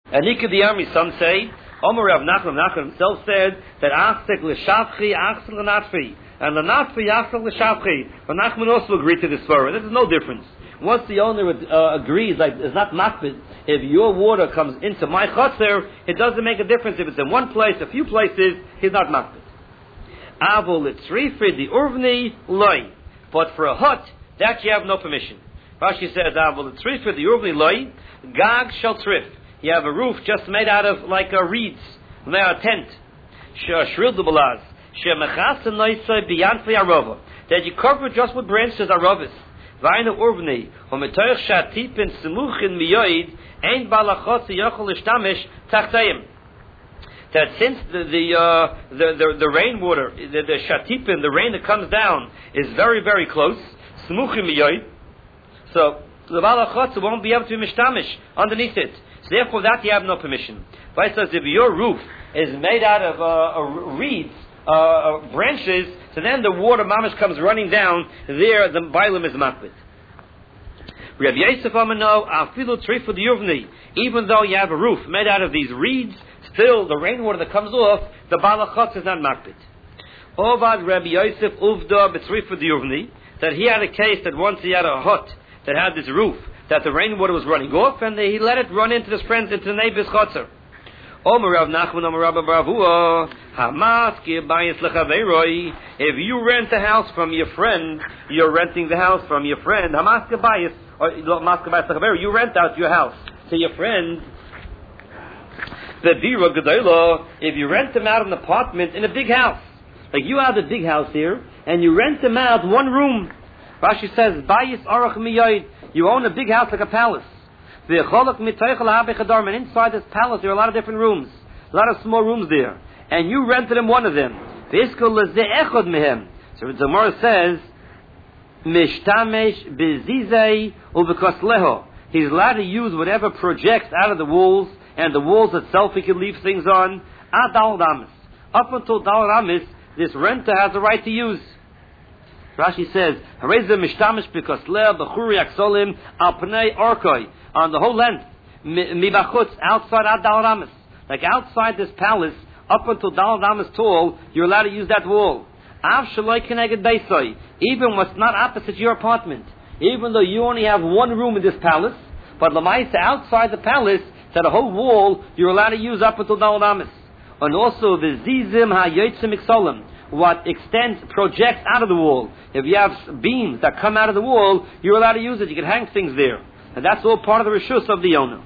And Nikadiyami, some say, Omer Rav Nachman himself said that Achsek l'shavchi, Achsek l'natfi, and l'natfi, Achsek l'shavchi. But Nachman also agreed to this svara. This is no difference. Once the owner agrees, like it's not makbid, if your water comes into my chotzer, it doesn't make a difference if it's in one place, a few places, he's not makbid. Avol litzrifi the urvni loy, but for a hut that you have no permission. Rashi says Avol litzrifi the urvni loy, gag shel trif. You have a roof just made out of like reeds, made out of tent. Shril dubalaz, shemachas noisay biyanfi arova, that you cover it just with branches arovis. Vayna urvni, umetoich shatipin semuchin miyoid, ein balachotzi yochol ishtamish tachtayim. That since the rainwater, the shatipin, the rain that comes down, is very, very close, semuchin miyoid, so the balachotzi won't be able to be mishtamish underneath it. So therefore that you have no permission. But it says if your roof is made out of reeds, branches, so then the water mamash comes running down, there the bailam is makbid. Rabbi Yosef Amano, afilu trifu d'yuvni, even though you have a roof made out of these reeds, still the rainwater that comes off, the balachotz is not makbid. Ovad Rabbi Yosef uvda b'trifu d'yuvni, that he had a case that once he had a hut that had this roof, that the rainwater was running off, and he let it run into his friends, into the neighbor's chotzer. Omer Rav Nachman, Omer Rabba Bravua, Hamaski bayis lechaveiroi. If you rent a house from your friend, you're renting the house from your friend. Hamaski bayis, or Hamaski bayis lechaveiroi, you rent out your house to your friend. The dira gedola, if you rent them out an apartment in a big house, like you have a big house here, and you rent them out one room. Rashi says, bayis arach miyoid. You own a big house like a palace. And inside this palace there are a lot of different rooms. A lot of small rooms there. And you rented him one of them. So the Gemara says, he's allowed to use whatever projects out of the walls, and the walls itself he can leave things on. Up until Dal Amis, this renter has the right to use. Rashi says, on the whole length, outside Dal Ramis. Like outside this palace, up until Dal Ramis tall, you're allowed to use that wall. Even what's not opposite your apartment. Even though you only have one room in this palace, but Lamaisa outside the palace, that the whole wall, you're allowed to use up until Dal Ramis. And also the Zizim HaYotzim Iksolim, what extends, projects out of the wall. If you have beams that come out of the wall, you're allowed to use it. You can hang things there. And that's all part of the reshus of the owner.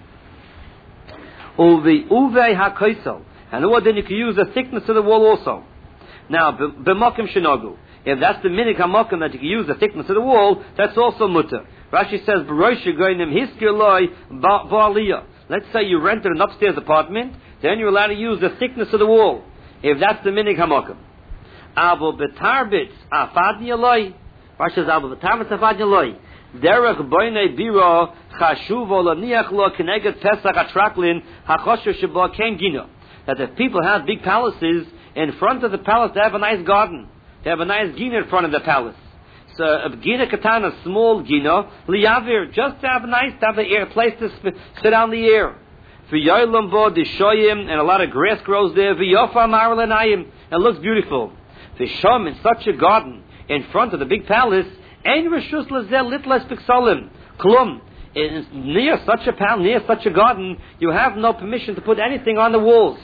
Uvei HaKoisel. And then you can use the thickness of the wall also. Now, b'mokim shenogu. If that's the minik hamokim that you can use the thickness of the wall, that's also mutter. Rashi says, b'rosh goynim hiskir loy ba'aliyah. Let's say you rented an upstairs apartment, then you're allowed to use the thickness of the wall. If that's the minik hamokim. Avo betarbitz afadni aloi. Rashi says, avo betarbitz afadni aloi. Derech boinei biro chashuv olaniach lo keneged pesach atraklin hachosher sheba ken gino. That if people have big palaces, in front of the palace they have a nice garden. They have a nice gina in front of the palace. So a gina katana, small gina, liyavir, just to have a place to sit on the air. V'yoylam bo dishoyim, and a lot of grass grows there. V'yofa marlanayim, and it looks beautiful. V'shom, in such a garden, in front of the big palace, ein reshus lazel litlas piksolim, klum. Near such a palace, near such a garden, you have no permission to put anything on the walls.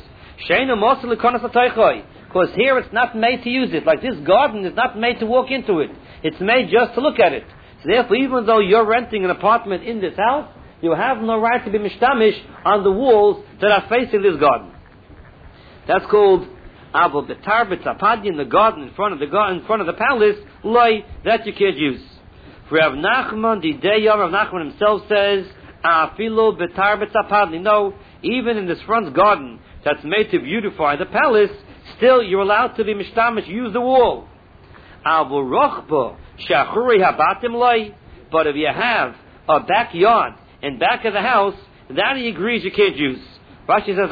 Because here it's not made to use it. Like this garden is not made to walk into it. It's made just to look at it. So therefore, even though you're renting an apartment in this house, you have no right to be mishtamish on the walls that are facing this garden. That's called Avo Betarbet Zapadi, in the garden in front of the palace, loy, that you can't use. Rav Nachman, the day Rav Nachman himself says, Afilo Betarbet Zapadi. No, even in this front garden that's made to beautify the palace, still you're allowed to be mishtamish, use the wall. But if you have a backyard in back of the house, that he agrees you can't use. Rashi says,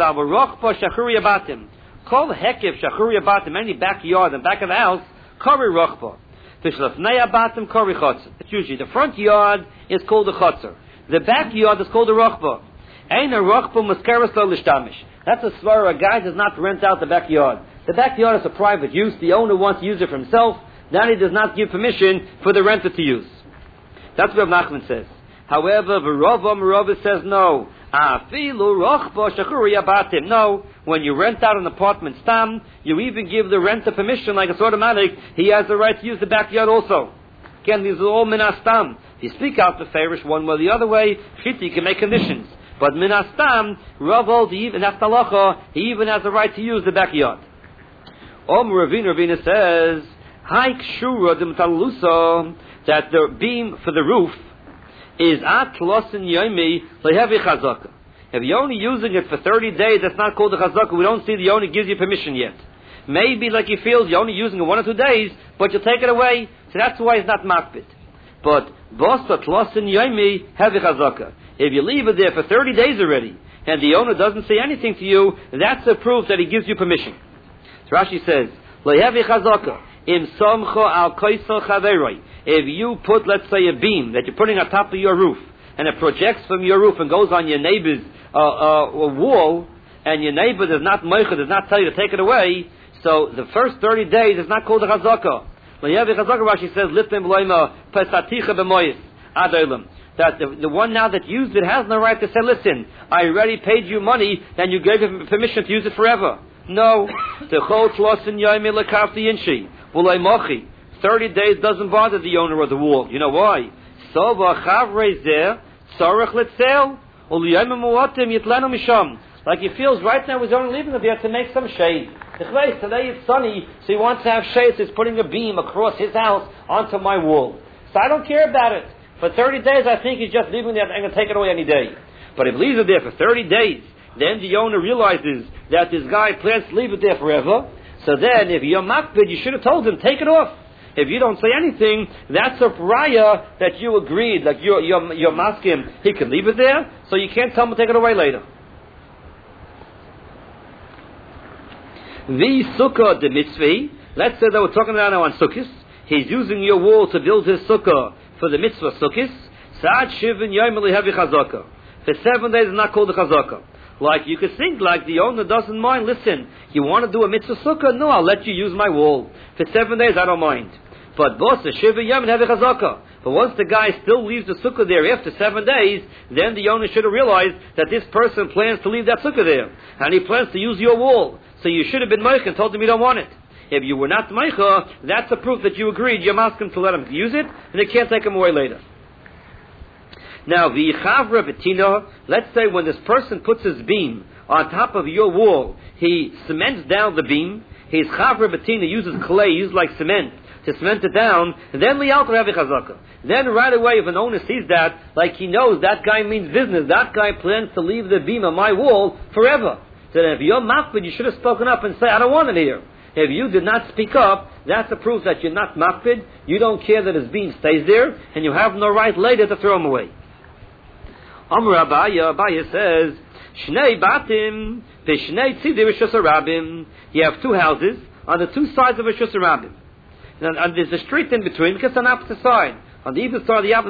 Kol hekev shachuri abatim, any backyard in back of the house, kari rochba. Fishlafnei abatim kari chotzer. It's usually the front yard is called the chotzer. The backyard is called the rochba. Ein rochpo muskeres lo lishtamish. That's a svara. A guy does not rent out the backyard. The backyard is a private use. The owner wants to use it for himself. Then he does not give permission for the renter to use. That's what Nachman says. However, Rava says no. No, when you rent out an apartment stam, you even give the renter permission, like it's automatic. He has the right to use the backyard also. Again, these are all minastam. If you speak out the favorish one way or the other way, you can make conditions. But minastam, Rav holds even that's halacha, he even has the right to use the backyard. Ravina says, that the beam for the roof is atlosin yomi lehevi chazaka. If you're only using it for 30 days, that's not called a chazaka. We don't see the owner gives you permission yet. Maybe like he feels you're only using it 1 or 2 days, but you'll take it away, so that's why it's not makbid. But bosa tlosin yomi hevi chazaka. If you leave it there for 30 days already, and the owner doesn't say anything to you, that's a proof that he gives you permission. So Rashi says, lehevi chazaka. Im somcho al koisel chaveroi. If you put, let's say, a beam that you're putting on top of your roof, and it projects from your roof and goes on your neighbor's wall, and your neighbor does not tell you to take it away, so the first 30 days is not called a chazaka. Rashi says, that the one now that used it has no right to say, listen, I already paid you money, and you gave him permission to use it forever. No. 30 days doesn't bother the owner of the wall. You know why? Like he feels right now he's only leaving it there to make some shade. Today it's sunny, so he wants to have shade, so he's putting a beam across his house onto my wall. So I don't care about it. For 30 days I think he's just leaving it there, I'm going to take it away any day. But if he leaves it there for 30 days, then the owner realizes that this guy plans to leave it there forever. So then if you're makbid, you should have told him, take it off. If you don't say anything, that's a raya that you agreed, like you're masking, he can leave it there, so you can't tell him to take it away later. The sukkah de mitzvah, let's say that we're talking about now on sukkahs, he's using your wall to build his sukkah for the mitzvah sukkahs, sa'ad shivin yom lehevi chazaka. For 7 days is not called a chazaka. Like you could think, like the owner doesn't mind, listen, you want to do a mitzvah sukkah? No, I'll let you use my wall. For 7 days I don't mind. But boss, a shiva yom and have a chazaka. But once the guy still leaves the sukkah there after 7 days, then the owner should have realized that this person plans to leave that sukkah there, and he plans to use your wall. So you should have been meicha and told him you don't want it. If you were not meicha, that's a proof that you agreed. You're asking to let him use it, and they can't take him away later. Now, v'yichavra betina. Let's say when this person puts his beam on top of your wall, he cements down the beam. His chavra betina uses clay, uses like cement, to cement it down, and then liyalko have a chazaka. Then right away, if an owner sees that, like he knows that guy means business, that guy plans to leave the beam on my wall forever. So then if you're makbid, you should have spoken up and say, I don't want it here. If you did not speak up, that's a proof that you're not makbid, you don't care that his beam stays there, and you have no right later to throw him away. Amr Abaya says, Shnei batim, v'shnei tzidi v'shus harabim. You have 2 houses on the 2 sides of a shus harabim. And there's a street in between because it's on the opposite side. On the either side, there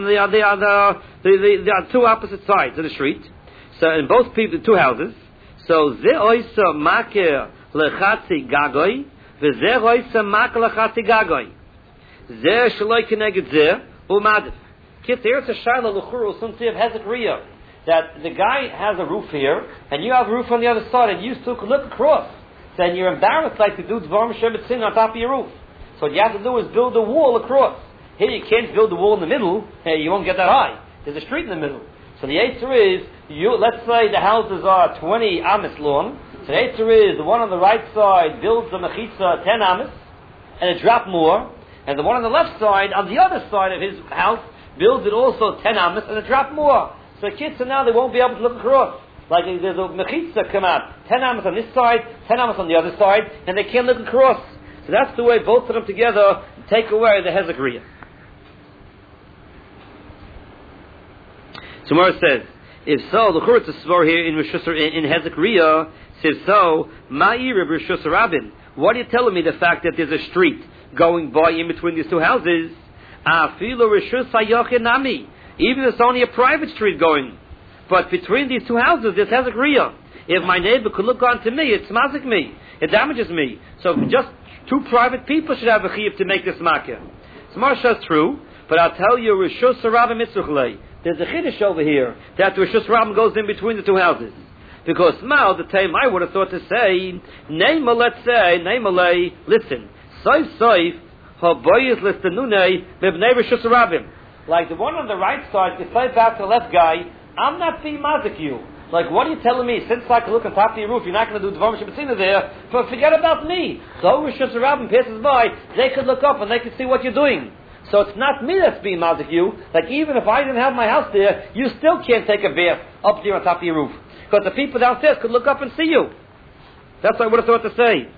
are 2 opposite sides of the street. So in both people, 2 houses. So ze oisa maker lechatzi gagoy, v'ze oisa maker lechatzi gagoy. Ze shaloi keneged ze umadif. There's a shaila l'churu since you have hezekriya that the guy has a roof here and you have a roof on the other side and you still can look across. Then you're embarrassed like to do dvarim shebetzin on top of your roof. So what you have to do is build a wall across. Here you can't build a wall in the middle. Hey, you won't get that high. There's a street in the middle. So the answer is, let's say the houses are 20 amas long. So the answer is the one on the right side builds the mechitza 10 amas and a drop more, and the one on the left side, on the other side of his house, builds it also 10 amas and a drop more. So kids, now they won't be able to look across. Like there's a mechitza come out, 10 amas on this side, 10 amas on the other side, and they can't look across. So that's the way both of them together take away the hezekriya. So Gemara says, if so, the Churutz Svar here in hezekriya says so, ma'ir b'reshus harabim. What are you telling me? The fact that there's a street going by in between these 2 houses, afilu reshus hayochin nami. Even if it's only a private street going. But between these two houses, there's Hezekriya. If my neighbor could look on to me, it smazik me. It damages me. So just two private people should have a chiyuv to make this makir. So Marsha is true, but I'll tell you, Rishus Rabim Mitzvah. There's a chiddush over here that the Rishus Rabim goes in between the two houses. Because now the time I would have thought to say, Neima, let's say, Neima, listen, Soif, Haboyis Listanune, Bibnei Rishus Rabim. Like the one on the right side, you say back to the left guy, I'm not being mazik you. Like, what are you telling me? Since I can look on top of your roof, you're not going to do Dvarim Shabbatina there, but forget about me. So Rishus Rabim passes by, they could look up and they could see what you're doing. So it's not me that's being mazik you. Like, even if I didn't have my house there, you still can't take a bath up there on top of your roof. Because the people downstairs could look up and see you. That's what I would have thought to say.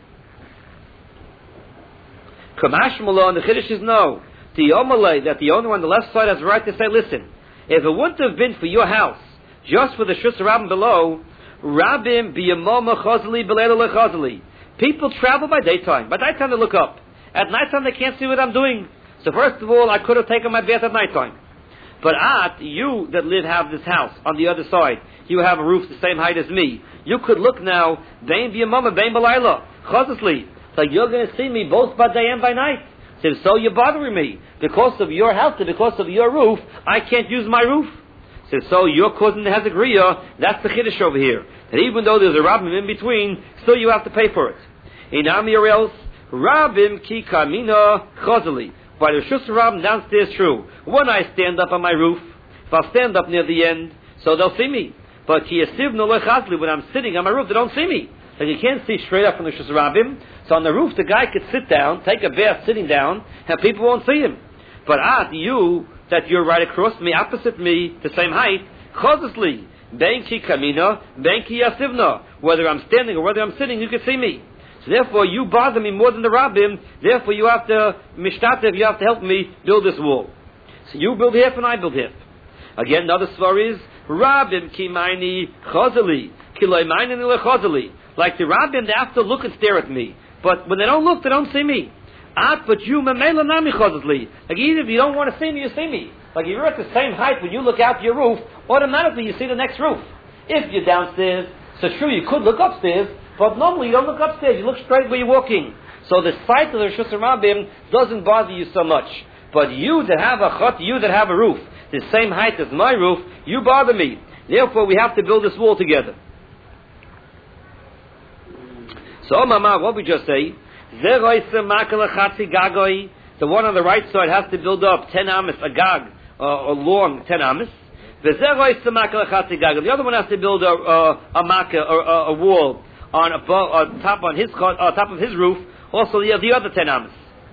Kamash Malon, the Chiddush is no. The Yomalei, that the owner on the left side has the right to say, listen, if it wouldn't have been for your house, just for the Shus Rabim below, Rabim b'yamoma chazali b'leila lechazali. People travel by daytime. By nighttime they look up. At nighttime they can't see what I'm doing. So first of all, I could have taken my bath at nighttime. But you that have this house on the other side, you have a roof the same height as me. You could look now, bein b'yamoma, bein b'leila, chazasli. Like you're going to see me both by day and by night. So you're bothering me. Because of your house and because of your roof, I can't use my roof. So you're causing the Hezekriya. That's the Chiddush over here. That even though there's a Rabbim in between, still you have to pay for it. Inami or else, Rabbim ki kamina chazali. By the Rishus Rabbim downstairs, true. When I stand up on my roof, if I'll stand up near the end, so they'll see me. But ki yasiv no lechazli, when I'm sitting on my roof, they don't see me. Like you can't see straight up from the Rishus Rabbim. So on the roof, the guy could sit down, take a bath sitting down, and people won't see him. But you, that you're right across me, opposite me, the same height, chazasli, benki kamina, benki yasivna. Whether I'm standing or whether I'm sitting, you can see me. So therefore, you bother me more than the Rabbim. Therefore, you have to mishtatev. You have to help me build this wall. So you build half and I build half. Again, another story is Rabbim ki maini chazali, kiloi maini lechazali. Like the Rabbim, they have to look and stare at me. But when they don't look, they don't see me. But you memela nami chazasli. Like even if you don't want to see me, you see me. Like if you're at the same height when you look out your roof, automatically you see the next roof. If you're downstairs, so sure you could look upstairs, but normally you don't look upstairs, you look straight where you're walking. So the sight of the Rishus Rabbim doesn't bother you so much. But you that have a chut, you that have a roof, the same height as my roof, you bother me. Therefore we have to build this wall together. So Mama, what we just say, the one on the right side has to build up 10 amis, a gag, a long 10 amis. The other one has to build a makkah, or a wall on top of his roof. Also, the other 10 amis.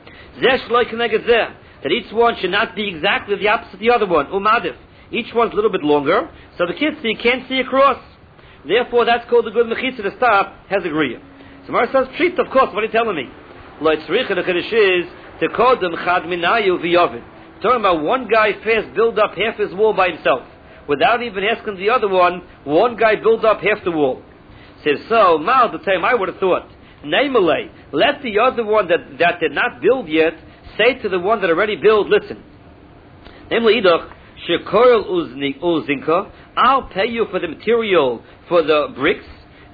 That each one should not be exactly the opposite of the other one. Umadif. Each one's a little bit longer, so the kids can't see across. Therefore, that's called the good mechitza to stop Hezekriya. So Mar says, treat, of course, what are you telling me? The Chiddush is to kodem chad minayu v'yovin. Talking about one guy first build up half his wall by himself. Without even asking the other one guy build up half the wall. Says, so, now the time I would have thought, Naimale, let the other one that did not build yet, say to the one that already built, listen. Namely, idach, shekorel uzinka, I'll pay you for the material, for the bricks,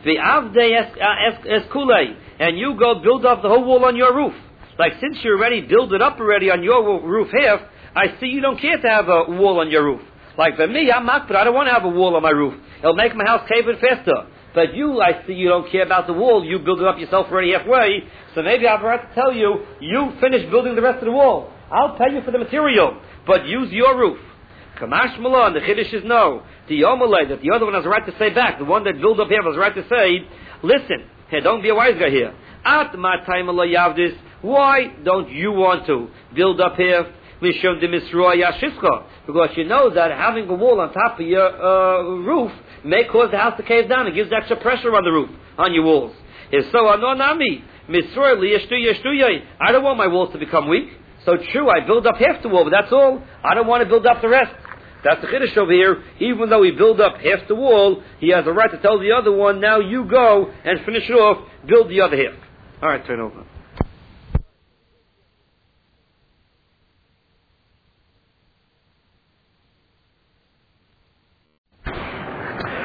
and you go build up the whole wall on your roof. Like since you already built it up already on your roof half, I see you don't care to have a wall on your roof. Like for me, I'm not, but I don't want to have a wall on my roof. It'll make my house cave in faster. But I see you don't care about the wall. You build it up yourself already halfway. So maybe I've got to tell you, you finish building the rest of the wall. I'll pay you for the material, but use your roof. Kamash Malon, the Chiddush is no. The Yomalei, that the other one has a right to say back. The one that built up here has a right to say, listen, hey, don't be a wise guy here. At my time yavdis, why don't you want to build up here? Mishum de Misroa Yashishka. Because you know that having a wall on top of your roof may cause the house to cave down. It gives extra pressure on the roof, on your walls. If so, anonami, Misroa liyashtu. I don't want my walls to become weak. So true, I build up half the wall, but that's all. I don't want to build up the rest. That's the Chiddush over here. Even though he build up half the wall, he has a right to tell the other one, now you go and finish it off, build the other half. All right, turn over.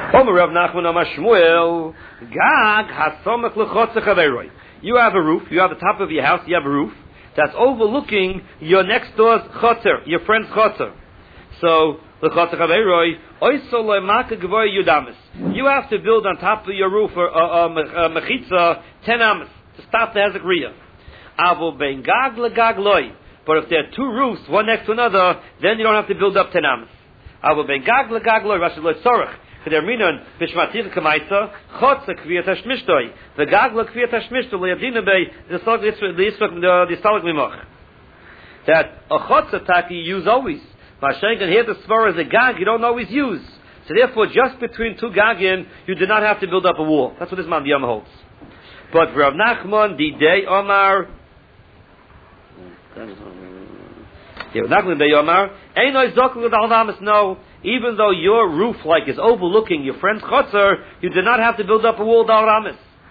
Omer Rav Nachman Amar Shmuel, Gag hasomach lechotzer chaveroi. You have a roof, you have the top of your house, you have a roof that's overlooking your next door's chotzer, your friend's chotzer. So, lechotzer chaveroi, oiso lo'maka gvoy yudamis. You have to build on top of your roof a mechitza 10 amas to stop the hezekriya. Avo ben gag legag loy. But if there are two roofs, one next to another, then you don't have to build up 10 amas. Avo ben gag legag loy, Rashi loy tzorach. K'derminon b'shmatir k'maitza chotza kviyat hashmishtoi. The gag lo kviyat hashmishtoi le'yadina bei the stalak mimoch. That a chotza taki you use always. Mashengan here the svara is a gag you don't always use. So therefore, just between two gagin, you do not have to build up a wall. That's what this man Yom holds. But Rav Nachman, the day Omar, no, even though your roof like is overlooking your friend's chotzer, you do not have to build up a wall dal ramis.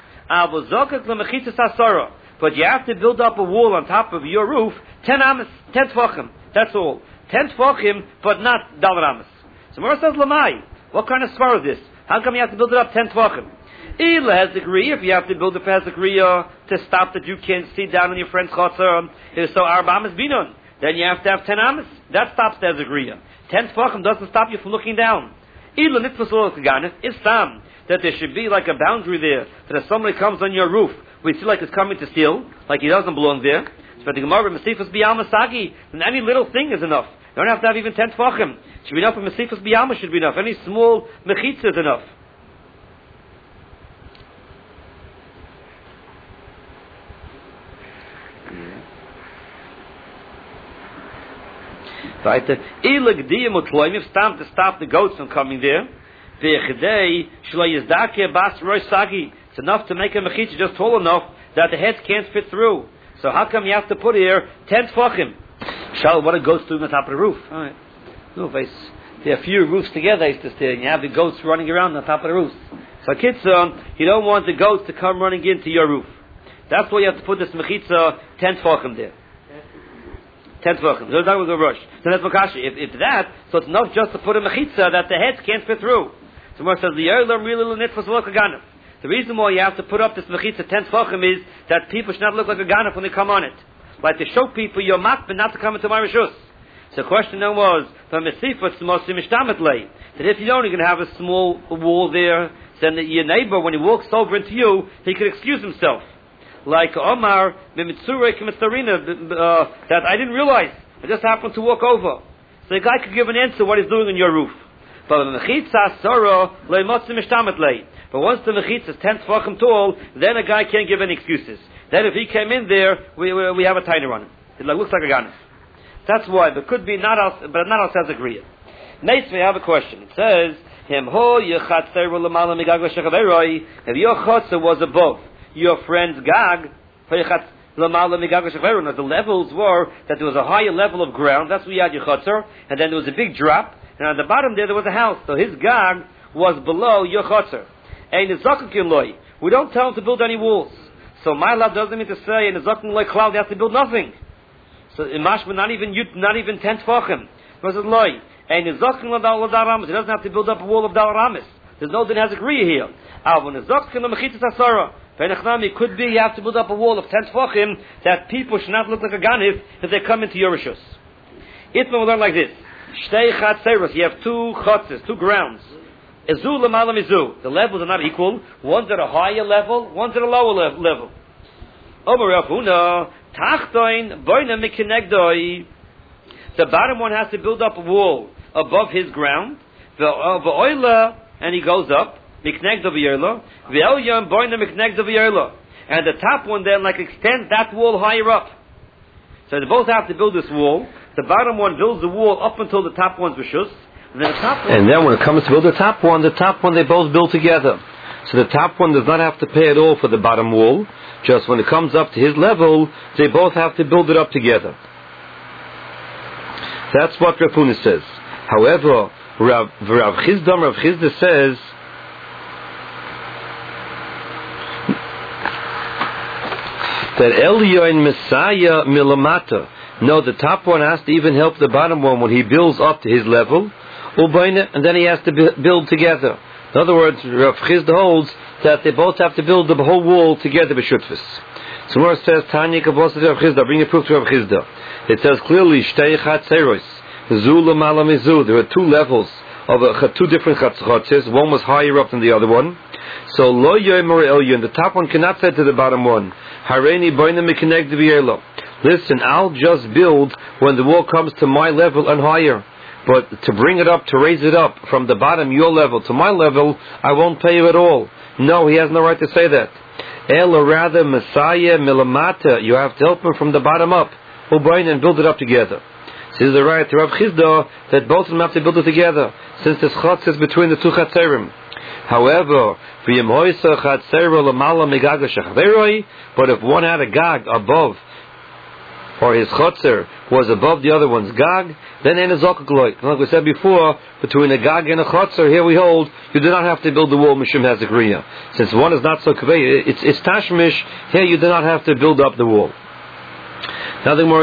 But you have to build up a wall on top of your roof 10 amas, 10 tfachim. That's all. 10 tfachim, but not dal ramis. So Mora says, Lamai, what kind of svar is this? How come you have to build it up 10 tvachim? Ila hezekriya, if you have to build up hezekriya to stop that you can't see down on your friend's chotzer, so arba amas binon, then you have to have 10 amas. That stops the hezekriya. 10 tvachim doesn't stop you from looking down. Ila nitfas lo kaganis, it's tam, that there should be like a boundary there, that if somebody comes on your roof, we see like it's coming to steal, like he doesn't belong there. But the Gemara, Mesifas biyama sagi, then any little thing is enough. You don't have to have even 10 tvachim. Should be enough for Mesifas biyama, should be enough. Any small mechitza is enough. Right. It's time to stop the goats from coming there. It's enough to make a mechitza just tall enough that the heads can't fit through. So how come you have to put here 10 tfachim? Shal, what a goats do on the top of the roof? All right. No, there are a few roofs together, used to stay, and you have the goats running around on top of the roof. So kitzah, you don't want the goats to come running into your roof. That's why you have to put this mechitza 10 tfachim there. 10 tfachim. So that was a rush. So that's makashi. If that, so it's not just to put a mechitza that the heads can't fit through. So Mar says the yerlam really nitfas v'lokaganim. The reason why you have to put up this mechitza 10 tfachim is that people should not look like a ganef when they come on it. Like to show people your mat, but not to come into my rishus. So the question then was, from Mesifas to Mosim Mishtamet lay, that if you're only going to have a small wall there, then your neighbor, when he walks over into you, he could excuse himself. Like Omar, that I didn't realize, I just happened to walk over. So the guy could give an answer what he's doing on your roof. But once the mechitza is 10 tfachim tall, then a guy can't give any excuses. Then if he came in there, we have a tiny on him. It looks like a ganef. That's why. But could be not else, but not else has agreed. Next we have a question. It says, if your chotzer was above your friend's gag, the levels were that there was a higher level of ground, that's where you had your chotzer, and then there was a big drop, and on the bottom there was a house. So his gag was below your chotzer. We don't tell him to build any walls. So my love doesn't mean to say in the zaken loy cloud he has to build nothing. So in mashma not even 10 tfachim. Versus loy. And in zaken lo dal ramis, he doesn't have to build up a wall of dal ramis. There's no din has agreed here. When the zaken lo mechitas asara, it could be you have to build up a wall of 10 tfachim that people should not look like a ganif if they come into your rishus. Itma will learn like this. Shtei chatzeros, you have two chatzes, two grounds. The levels are not equal. One's at a higher level, one's at a lower level. The bottom one has to build up a wall above his ground. And he goes up. And the top one then extends that wall higher up. So they both have to build this wall. The bottom one builds the wall up until the top one's rishus. And then when it comes to build the top one they both build together. So the top one does not have to pay at all for the bottom wall. Just when it comes up to his level, they both have to build it up together. That's what Rav Huna says. However, Rav Chizda says that Elyon Messiah Milamata. No, the top one has to even help the bottom one when he builds up to his level. And then he has to build together. In other words, Rav Chisda holds that they both have to build the whole wall together b'shutfus. So Gemara says, Tanya Kavos Rav Chisda, bring a proof to Rav Chisda. It says clearly, Shtei Chatzeros, Zu L'Mala Mizu. There are two levels of two different chatzos. One was higher up than the other one. So Lo Yomer Elyon, the top one cannot say to the bottom one, Hareini Boina Mekineg Devielo. Listen, I'll just build when the wall comes to my level and higher. But to bring it up, to raise it up from the bottom, your level, to my level, I won't pay you at all. No, he has no right to say that. Or rather, Messiah Milamata, you have to help him from the bottom up. Ubain, and build it up together. This is the right to Rav Chisda that both of them have to build it together, since this chatz is between the two chatzerim. However, but if one had a gag above, or his chotzer was above the other one's gag, then ain't a zokak. Like we said before, between a gag and a chotzer, here we hold, you do not have to build the wall mishum hazakriya. Since one is not so kaveh, it's tashmish, here you do not have to build up the wall. Now the